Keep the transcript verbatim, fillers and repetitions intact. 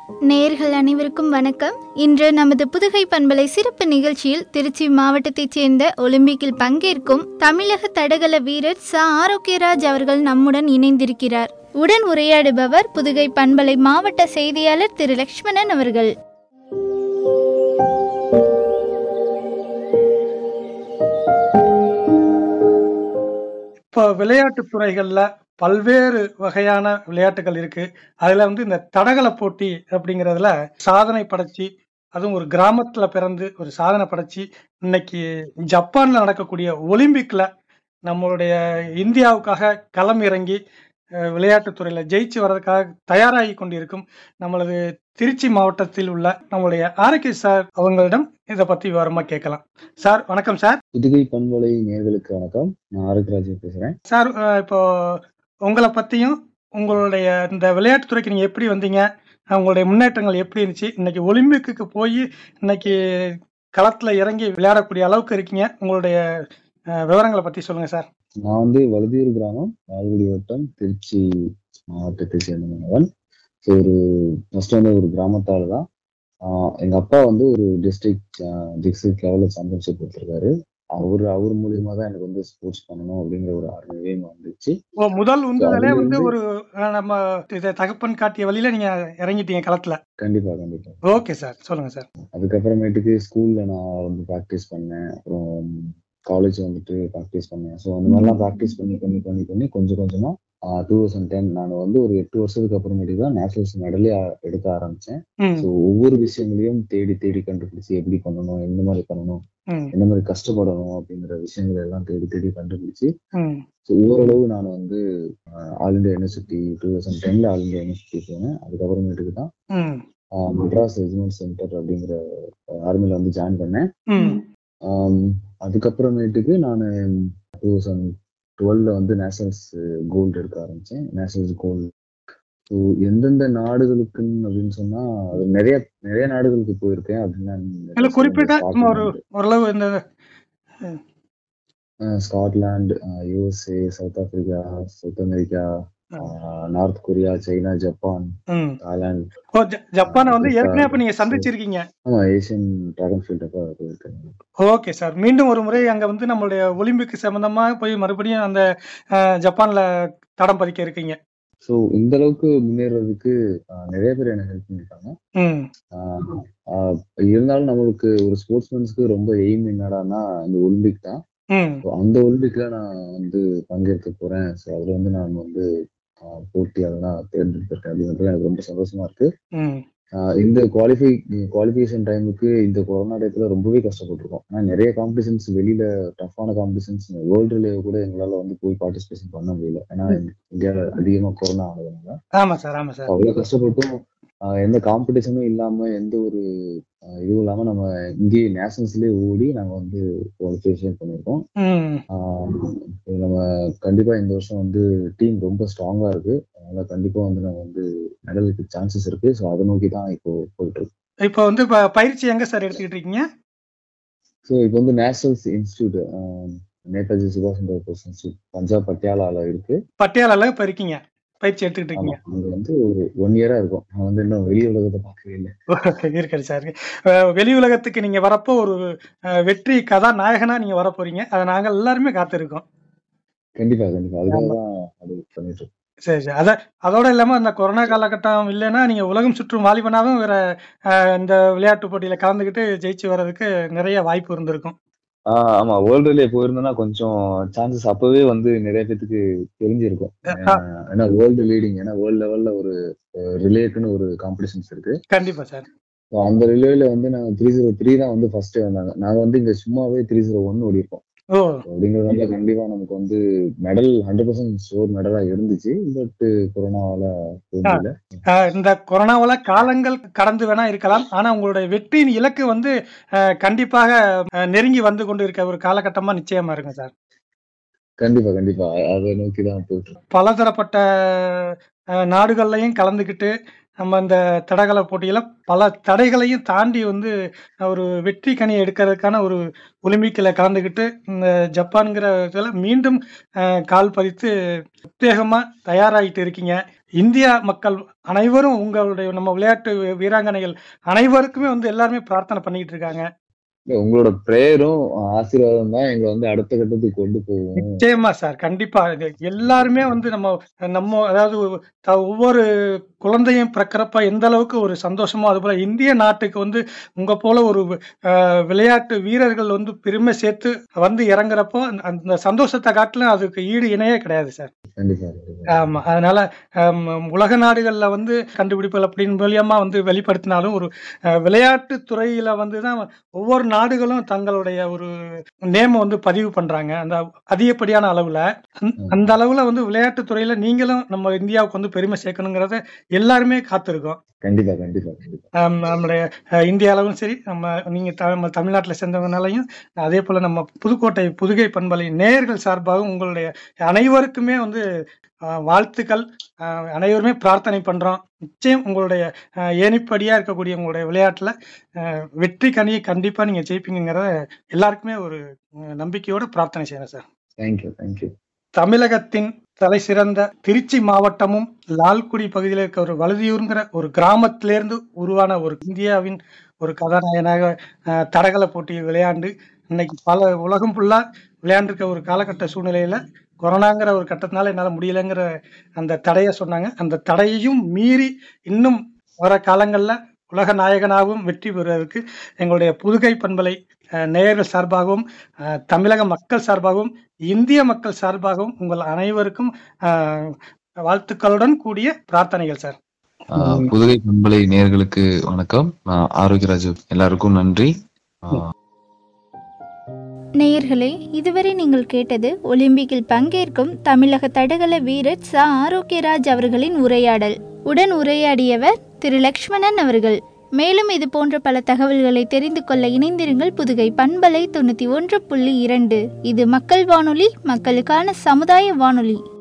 நேயர்கள் அனைவருக்கும் வணக்கம். இன்று நமது புதுகை பண்பலை சிறப்பு நிகழ்ச்சியில் திருச்சி மாவட்டத்தைச் சேர்ந்த ஒலிம்பிக்கில் பங்கேற்கும் தமிழக தடகள வீரர் ச ஆரோக்கியராஜ் அவர்கள் நம்முடன் இணைந்திருக்கிறார். உடன் உரையாடுபவர் புதுகை பண்பலை மாவட்ட செய்தியாளர் திரு லக்ஷ்மணன் அவர்கள். இப்போ விளையாட்டு துறைகள்ல பல்வேறு வகையான விளையாட்டுகள் இருக்கு. அதுல வந்து இந்த தடகள போட்டி அப்படிங்கிறதுல சாதனை படைச்சு, அதுவும் ஒரு கிராமத்துல பிறந்து ஒரு சாதனை படைச்சு, இன்னைக்கு ஜப்பான்ல நடக்கக்கூடிய ஒலிம்பிக்ல நம்மளுடைய இந்தியாவுக்காக களம் இறங்கி அஹ், விளையாட்டுத் துறையில ஜெயிச்சு வர்றதுக்காக தயாராகி கொண்டிருக்கும் நமது திருச்சி மாவட்டத்தில் உள்ள நம்மளுடைய ஆரோக்கிய சார் அவங்களிடம் இதை பத்தி விவரமா கேட்கலாம். சார் வணக்கம் சார். புதுகை பண்பலை நேயர்களுக்கு வணக்கம். நான் ஆரோக்கியராஜ் பேசுறேன். சார் அஹ், இப்போ உங்களை பத்தியும் உங்களுடைய இந்த விளையாட்டுத் துறைக்கு நீங்க எப்படி வந்தீங்க, அஹ் உங்களுடைய முன்னேற்றங்கள் எப்படி இருந்துச்சு, இன்னைக்கு ஒலிம்பிக்கு போய் இன்னைக்கு களத்துல இறங்கி விளையாடக்கூடிய அளவுக்கு இருக்கீங்க, உங்களுடைய அஹ், விவரங்களை பத்தி சொல்லுங்க சார். நான் வந்து வழுதியூர் கிராமம், லால்குடி வட்டம், திருச்சி மாவட்டத்தை சேர்ந்த மாணவன். ஸோ ஒரு ஃபர்ஸ்ட் வந்து ஒரு கிராமத்தால் தான். ஆஹ் எங்க அப்பா வந்து ஒரு டிஸ்ட்ரிக்ட் டிஸ்ட்ரிக்ட் லெவல்ல சாம்பியன்ஷிப் கொடுத்துருக்காரு. அவர் அவர் மூலியமா தான் எனக்கு வந்து ஸ்போர்ட்ஸ் பண்ணணும் அப்படிங்கிற ஒரு ஆர்வம் வந்துச்சு. ஓ, முதல் ஸோ உந்துதலே அதுல வந்து இருந்து ஒரு அஹ், நம்ம இதை தகப்பன் காட்டிய வழியில நீங்க இறங்கிட்டீங்க களத்துல. கண்டிப்பா கண்டிப்பா ஓகே சார், சொல்லுங்க சார். அதுக்கப்புறமேட்டுக்கு ஸ்கூல்ல நான் வந்து ப்ராக்டிஸ் பண்ணேன். அப்புறம் காலேஜ் வந்துட்டு ப்ராக்டிஸ் பண்ணேன். ஸோ அந்த மாதிரிலாம் ப்ராக்டிஸ் பண்ணி பண்ணி பண்ணி பண்ணி கொஞ்சம் கொஞ்சமா டூ தௌசண்ட் டென் நான் வந்து ஒரு எட்டு வருஷத்துக்கு அப்புறமேட்டுக்கு தான் நேஷனல்ஸ் மெடலே எடுக்க ஆரம்பிச்சேன். ம் ஸோ ஒவ்வொரு விஷயங்களையும் தேடி தேடி கண்டுபிடிச்சு எப்படி பண்ணணும், எந்த மாதிரி பண்ணணும், ம் எந்த மாதிரி கஷ்டப்படணும் அப்படிங்கிற விஷயங்களை எல்லாம் தேடி தேடி கண்டுபிடிச்சு ம் ஸோ ஓரளவு நான் வந்து all India university two thousand டென்ல ஆல் இண்டியா யூனிவர்சிட்டி போனேன். அதுக்கப்புறமேட்டுக்கு தான் ம் ஆஹ் மெட்ராஸ் ரெஜிமெண்ட் சென்டர் அப்படிங்கிற ஆர்மில வந்து ஜாயின் பண்ணேன். ம் ஆம், அதுக்கப்புறமேட்டுக்கு நான் டூ தௌசண்ட் டுவெல்ல வந்து நேஷனல்ஸ் கோல்டு எடுக்க ஆரம்பிச்சேன். நேஷனல்ஸ் கோல்டு ஸோ எந்தெந்த நாடுகளுக்குன்னு அப்படின்னு சொன்னா அது நிறைய நிறைய நாடுகளுக்கு போயிருக்கேன். அப்படின்னா இல்ல, குறிப்பிட்ட சும்மா ஒரு ஓரளவு இந்த Scotland, USA, south Africa, south America, ah north Korea, China, Japan, ம் தாய்லாந்து, ஓ, ஜ- ஜப்பானை வந்து ஏற்கனவே அப்ப நீங்க சந்திச்சிருக்கீங்க. ஆமா ஏசியன் டிராகன் ஃபீல்ட் அப்ப போயிருக்கேன். ஓகே சார், மீண்டும் ஒரு முறை அங்க வந்து நம்மளுடைய ஒலிம்பிக் சம்பந்தமா போய் மறுபடியும் அந்த அஹ், ஜப்பான்ல தடம் பதிக்க இருக்கீங்க. ஸோ இந்த அளவுக்கு முன்னேறதுக்கு ஆஹ் நிறைய பேர் எனக்கு ஹெல்ப் பண்ணிருக்காங்க. ம் ஆஹ் ஆஹ் இருந்தாலும் நம்மளுக்கு ஒரு ஸ்போர்ட்ஸ்மேன்ஸ்க்கு ரொம்ப எய்ம் என்னடான்னா இந்த ஒலிம்பிக் தான். ம் So, அந்த ஒலிம்பிக்ல நான் வந்து பங்கேற்க போறேன். ஸோ அதுல வந்து நான் வந்து ஆஹ் போட்டியாளனா தேர்ந்தெடுத்திருக்கேன் அப்படின்றது எனக்கு ரொம்ப சந்தோஷமா இருக்கு. ம் ஆஹ் இந்த குவாலிஃபை குவாலிஃபிகேஷன் டைமுக்கு இந்த கொரோனா டயத்துல ரொம்பவே கஷ்டப்பட்டிருக்கோம். ஆனா நிறைய காம்படிஷன்ஸ் வெளியில டஃப்பான காம்படிஷன்ஸ் வேர்ல்டு ரிலே கூட எங்களால வந்து போய் பார்ட்டிசிபேஷன் பண்ண முடியல. ஏன்னா இந்தியாவில் அதிகமா கொரோனா ஆனதுனால ஆமா சார், ஆமா சார். அவ்வளவு கஷ்டப்பட்டும் ஆஹ் எந்த காம்படிஷனும் இல்லாம எந்த ஒரு ஆஹ் இதுவும் இல்லாம நம்ம இங்கேயே நேஷனல்ஸ்லயே ஓடி நாங்க வந்து குவாலிஃபிகேஷன் பண்ணியிருக்கோம். ம் ஆஹ் இது நம்ம கண்டிப்பா இந்த வருஷம் வந்து டீம் ரொம்ப ஸ்ட்ராங்கா இருக்கு. அதனால கண்டிப்பா வந்து நம்ம வந்து மெடலுக்கு சான்சஸ் இருக்கு. ஸோ அதை நோக்கி தான் இப்போ போயிட்டு இருக்கு. இப்போ வந்து ப- பயிற்சி எங்க சார் எடுத்துக்கிட்டு இருக்கீங்க? ஸோ இப்போ வந்து நேஷனல்ஸ் இன்ஸ்டியூட் நேதாஜி சுபாஷ் சந்திர போஸ் இன்ஸ்டியூட் பஞ்சாப் பட்டியாலால இருக்கு. பட்டியாலால இப்ப இருக்கீங்க, பயிற்சி எடுத்துக்கிட்டு ஆமா, இருக்கீங்க. அங்க வந்து ஒரு ஒன் இயரா இருக்கும். நான் வந்து இன்னும் வெளி உலகத்தை பார்க்கவே இல்லை. இருக்கது சார். அஹ், வெளி உலகத்துக்கு நீங்க வரப்போ ஒரு அஹ், வெற்றி கதாநாயகனா நீங்க வர போறீங்க. அதை நாங்க எல்லாருமே காத்திருக்கோம். கண்டிப்பா கண்டிப்பா அதுக்காக ஆமா, தான் அது பண்ணிட்டு இருக்கோம். சரி சரி. அத அதோட இல்லாம அந்த கொரோனா காலகட்டம் இல்லைன்னா நீங்க உலகம் சுற்றும் வாலிபனாவும் வேற அஹ், இந்த விளையாட்டு போட்டியில கலந்துக்கிட்டு ஜெயிச்சு வர்றதுக்கு நிறைய வாய்ப்பு இருந்திருக்கும். ஆஹ் ஆமா வேர்ல்டு ரிலே போயிருந்தோம்னா கொஞ்சம் சான்சஸ் அப்பவே வந்து நிறைய பேத்துக்கு தெரிஞ்சிருக்கும். அஹ், ஆஹ் ஏன்னா வேர்ல்டு லீடிங், ஏன்னா வேர்ல்டு லெவல்ல ஒரு ரிலேக்குன்னு ஒரு காம்படிஷன்ஸ் இருக்கு. கண்டிப்பா சார். So, அந்த ரிலேல வந்து நாங்க த்ரீ ஜீரோ த்ரீ தான் வந்து ஃபர்ஸ்ட் வந்தாங்க. நாங்க வந்து இங்க சும்மாவே த்ரீ ஜீரோ ஒன் ஓடி இருக்கோம். ஓ, அப்படிங்கிறதுனால கண்டிப்பா நமக்கு வந்து மெடல் ஹண்ட்ரட் பர்சன்ட் ஷோர் மெடலா இருந்துச்சு. பட் கொரோனாவால போக ஆ, முடியல. அஹ், இந்த கொரோனாவால காலங்கள் கடந்து வேணா இருக்கலாம், ஆனா உங்களுடைய வெற்றியின் இலக்கு வந்து அஹ், கண்டிப்பாக அஹ், நெருங்கி வந்து கொண்டு இருக்க ஒரு காலகட்டமா நிச்சயமா இருக்கும் சார். கண்டிப்பா கண்டிப்பா அதை நோக்கி தான் போயிட்டு இருக்கோம். பலதரப்பட்ட அஹ், நாடுகள்லையும் கலந்துக்கிட்டு நம்ம இந்த தடகள போட்டியில பல தடைகளையும் தாண்டி வந்து ஒரு வெற்றி கனி எடுக்கிறதுக்கான ஒரு ஒலிம்பிக்ல கலந்துக்கிட்டு இந்த ஜப்பான்ங்கிற இதுல மீண்டும் அஹ், கால் பதித்து உத்வேகமா தயாராகிட்டு இருக்கீங்க. இந்தியா மக்கள் அனைவரும் உங்களுடைய நம்ம விளையாட்டு வீராங்கனைகள் அனைவருக்குமே வந்து எல்லாருமே பிரார்த்தனை பண்ணிக்கிட்டு இருக்காங்க. இல்ல, உங்களோட பிரேயரும் ஆசீர்வாதம் தான் எங்களை வந்து அடுத்த கட்டத்துக்கு கொண்டு போகும். நிச்சயமா சார், கண்டிப்பா. இது எல்லாருமே வந்து நம்ம நம்ம அதாவது த- ஒவ்வொரு குழந்தையும் பிறக்கிறப்ப எந்த அளவுக்கு ஒரு சந்தோஷமோ, அது போல இந்திய நாட்டுக்கு வந்து உங்க போல ஒரு அஹ், விளையாட்டு வீரர்கள் வந்து பெருமை சேர்த்து வந்து இறங்குறப்போ அந்த அந்த சந்தோஷத்தை காட்டிலும் அதுக்கு ஈடு இணையே கிடையாது சார். கண்டிப்பா கண்டிப்பா. ஆமா. அதனால ஹம், உலக நாடுகள்ல வந்து கண்டுபிடிப்புகள் அப்படின்னு மூலியமா வந்து வெளிப்படுத்தினாலும் ஒரு அஹ், விளையாட்டு துறையில வந்து தான் ஒவ்வொரு நாடுகளும் தங்களுடைய ஒரு நேம் வந்து பதிவு பண்றாங்க அந்த அதிகப்படியான அளவுல. அந்த- ம். அந்த அளவுல வந்து விளையாட்டு துறையில நீங்களும் நம்ம இந்தியாவுக்கு வந்து பெருமை சேர்க்கணுங்கிறத எல்லாருமே காத்திருக்கோம். கண்டிப்பா கண்டிப்பா கண்டிப்பா. ஆம், நம்மளுடைய அஹ், இந்திய அளவும் சரி, நம்ம நீங்க த- நம்ம தமிழ்நாட்டில் சேர்ந்தவங்கனாலையும் அதே போல நம்ம புதுக்கோட்டை புதுகை பண்பலை நேயர்கள் சார்பாகவும் உங்களுடைய அனைவருக்குமே வந்து அஹ், வாழ்த்துக்கள். அஹ், அனைவருமே பிரார்த்தனை பண்றோம். நிச்சயம் உங்களுடைய அஹ், ஏணிப்படியா இருக்கக்கூடிய உங்களுடைய விளையாட்டுல அஹ், வெற்றி கனியை கண்டிப்பா நீங்க ஜெயிப்பீங்கிறத எல்லாருக்குமே ஒரு அஹ், நம்பிக்கையோட பிரார்த்தனை செய்யறேன் சார். Thank you thank you. தமிழகத்தின் தலை சிறந்த திருச்சி மாவட்டமும் லால்குடி பகுதியில் இருக்க ஒரு வழுதியூருங்கிற ஒரு கிராமத்திலிருந்து உருவான ஒரு இந்தியாவின் ஒரு கதாநாயகனாக அஹ், தடகள போட்டியில் விளையாண்டு இன்னைக்கு பல உலகம் ஃபுல்லா விளையாண்டிருக்க ஒரு காலகட்ட சூழ்நிலையில கொரோனாங்கிற ஒரு கட்டத்தினால என்னால் முடியலைங்கிற அந்த தடையை சொன்னாங்க. அந்த தடையையும் மீறி இன்னும் வர காலங்களில் உலக நாயகனாகவும் வெற்றி பெறுவதற்கு எங்களுடைய புதுகை பண்பலை அஹ், நேயர்கள் சார்பாகவும் அஹ், தமிழக மக்கள் சார்பாகவும் இந்திய மக்கள் சார்பாகவும் உங்கள் அனைவருக்கும் ஆஹ், வாழ்த்துக்களுடன் கூடிய பிரார்த்தனைகள் சார். ஆஹ் புதுகை பண்பலை நேயர்களுக்கு வணக்கம். நான் ஆரோக்கியராஜ், எல்லாருக்கும் நன்றி. ஆஹ் நேயர்களே, இதுவரை நீங்கள் கேட்டது ஒலிம்பிக்கில் பங்கேற்கும் தமிழக தடகள வீரர் ச ஆரோக்கியராஜ் அவர்களின் உரையாடல். உடன் உரையாடியவர் திரு லக்ஷ்மணன் அவர்கள். மேலும் இது போன்ற பல தகவல்களை தெரிந்து கொள்ள இணைந்திருங்கள் புதுகை பண்பலை தொண்ணூற்றி ஒன்று புள்ளி இரண்டு. இது மக்கள் வானொலி, மக்களுக்கான சமுதாய வானொலி.